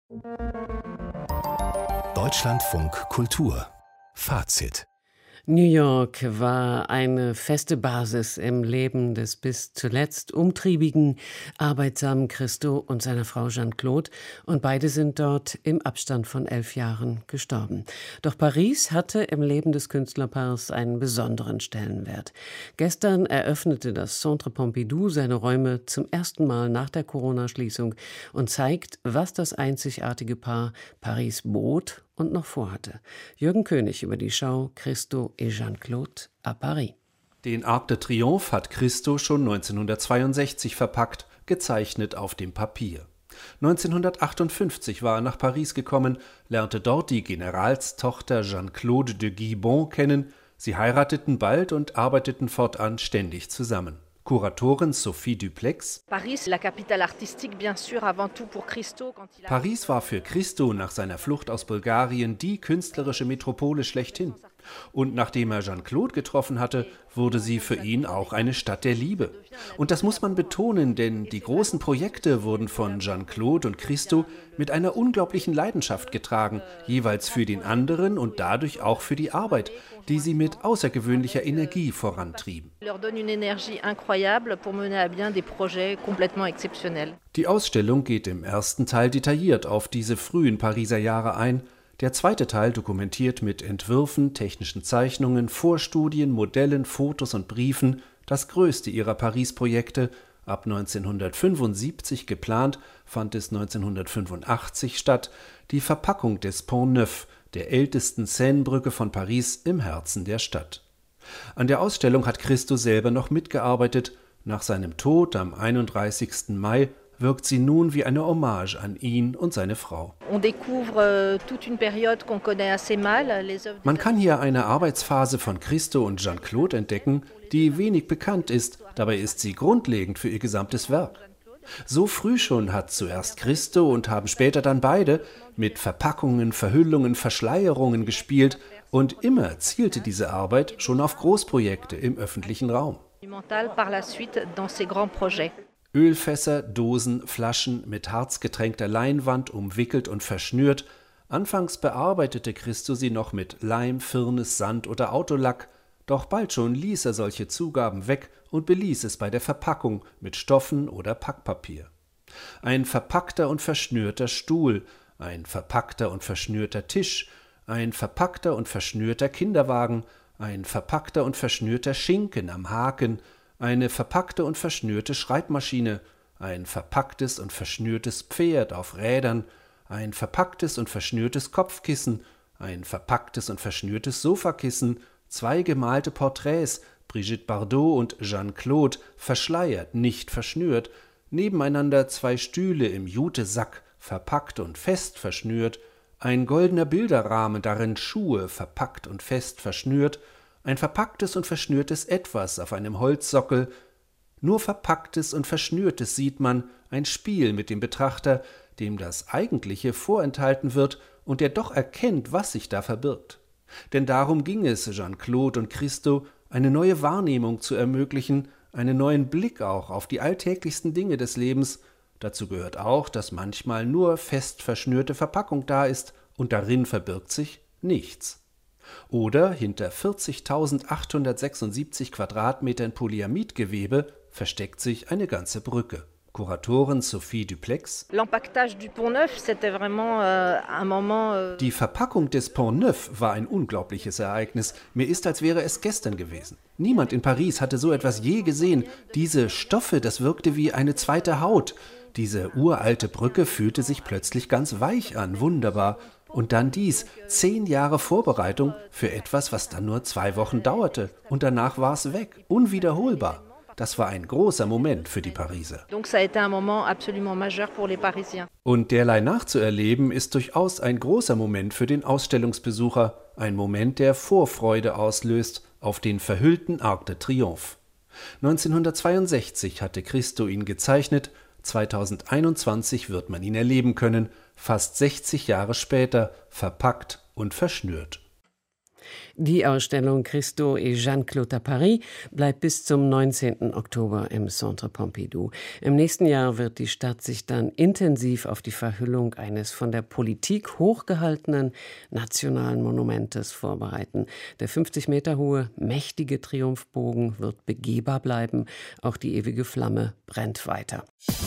Deutschlandfunk Kultur Fazit. New York war eine feste Basis im Leben des bis zuletzt umtriebigen, arbeitsamen Christo und seiner Frau Jeanne-Claude, und beide sind dort im Abstand von 11 Jahren gestorben. Doch Paris hatte im Leben des Künstlerpaars einen besonderen Stellenwert. Gestern eröffnete das Centre Pompidou seine Räume zum ersten Mal nach der Corona-Schließung und zeigt, was das einzigartige Paar Paris bot und noch vorhatte. Jürgen König über die Schau Christo et Jeanne-Claude à Paris. Den Arc de Triomphe hat Christo schon 1962 verpackt, gezeichnet auf dem Papier. 1958 war er nach Paris gekommen, lernte dort die Generalstochter Jeanne-Claude de Guibon kennen. Sie heirateten bald und arbeiteten fortan ständig zusammen. Kuratorin Sophie Duplex: Paris war für Christo nach seiner Flucht aus Bulgarien die künstlerische Metropole schlechthin. Und nachdem er Jeanne-Claude getroffen hatte, wurde sie für ihn auch eine Stadt der Liebe. Und das muss man betonen, denn die großen Projekte wurden von Jeanne-Claude und Christo mit einer unglaublichen Leidenschaft getragen, jeweils für den anderen und dadurch auch für die Arbeit, die sie mit außergewöhnlicher Energie vorantrieben. Die Ausstellung geht im ersten Teil detailliert auf diese frühen Pariser Jahre ein. Der zweite Teil dokumentiert mit Entwürfen, technischen Zeichnungen, Vorstudien, Modellen, Fotos und Briefen das größte ihrer Paris-Projekte. Ab 1975 geplant, fand es 1985 statt, die Verpackung des Pont Neuf, der ältesten Seinebrücke von Paris im Herzen der Stadt. An der Ausstellung hat Christo selber noch mitgearbeitet. Nach seinem Tod am 31. Mai wirkt sie nun wie eine Hommage an ihn und seine Frau. Man kann hier eine Arbeitsphase von Christo und Jeanne-Claude entdecken, die wenig bekannt ist, dabei ist sie grundlegend für ihr gesamtes Werk. So früh schon hat zuerst Christo und haben später dann beide mit Verpackungen, Verhüllungen, Verschleierungen gespielt, und immer zielte diese Arbeit schon auf Großprojekte im öffentlichen Raum. Ölfässer, Dosen, Flaschen mit harzgetränkter Leinwand umwickelt und verschnürt. Anfangs bearbeitete Christo sie noch mit Leim, Firnis, Sand oder Autolack, doch bald schon ließ er solche Zugaben weg und beließ es bei der Verpackung mit Stoffen oder Packpapier. Ein verpackter und verschnürter Stuhl, ein verpackter und verschnürter Tisch, ein verpackter und verschnürter Kinderwagen, ein verpackter und verschnürter Schinken am Haken, eine verpackte und verschnürte Schreibmaschine, ein verpacktes und verschnürtes Pferd auf Rädern, ein verpacktes und verschnürtes Kopfkissen, ein verpacktes und verschnürtes Sofakissen, 2 gemalte Porträts, Brigitte Bardot und Jeanne-Claude, verschleiert, nicht verschnürt, nebeneinander 2 Stühle im Jutesack, verpackt und fest verschnürt, ein goldener Bilderrahmen, darin Schuhe, verpackt und fest verschnürt, ein verpacktes und verschnürtes Etwas auf einem Holzsockel. Nur Verpacktes und Verschnürtes sieht man, ein Spiel mit dem Betrachter, dem das Eigentliche vorenthalten wird und der doch erkennt, was sich da verbirgt. Denn darum ging es Jeanne-Claude und Christo, eine neue Wahrnehmung zu ermöglichen, einen neuen Blick auch auf die alltäglichsten Dinge des Lebens. Dazu gehört auch, dass manchmal nur fest verschnürte Verpackung da ist und darin verbirgt sich nichts. Oder hinter 40.876 Quadratmetern Polyamidgewebe versteckt sich eine ganze Brücke. Kuratorin Sophie Duplex: Die Verpackung des Pont Neuf war ein unglaubliches Ereignis. Mir ist, als wäre es gestern gewesen. Niemand in Paris hatte so etwas je gesehen. Diese Stoffe, das wirkte wie eine zweite Haut. Diese uralte Brücke fühlte sich plötzlich ganz weich an, wunderbar. Und dann dies, 10 Jahre Vorbereitung für etwas, was dann nur 2 Wochen dauerte. Und danach war es weg, unwiederholbar. Das war ein großer Moment für die Pariser. Und derlei nachzuerleben ist durchaus ein großer Moment für den Ausstellungsbesucher. Ein Moment, der Vorfreude auslöst auf den verhüllten Arc de Triomphe. 1962 hatte Christo ihn gezeichnet, 2021 wird man ihn erleben können, fast 60 Jahre später, verpackt und verschnürt. Die Ausstellung Christo et Jeanne-Claude à Paris bleibt bis zum 19. Oktober im Centre Pompidou. Im nächsten Jahr wird die Stadt sich dann intensiv auf die Verhüllung eines von der Politik hochgehaltenen nationalen Monumentes vorbereiten. Der 50 Meter hohe, mächtige Triumphbogen wird begehbar bleiben. Auch die ewige Flamme brennt weiter.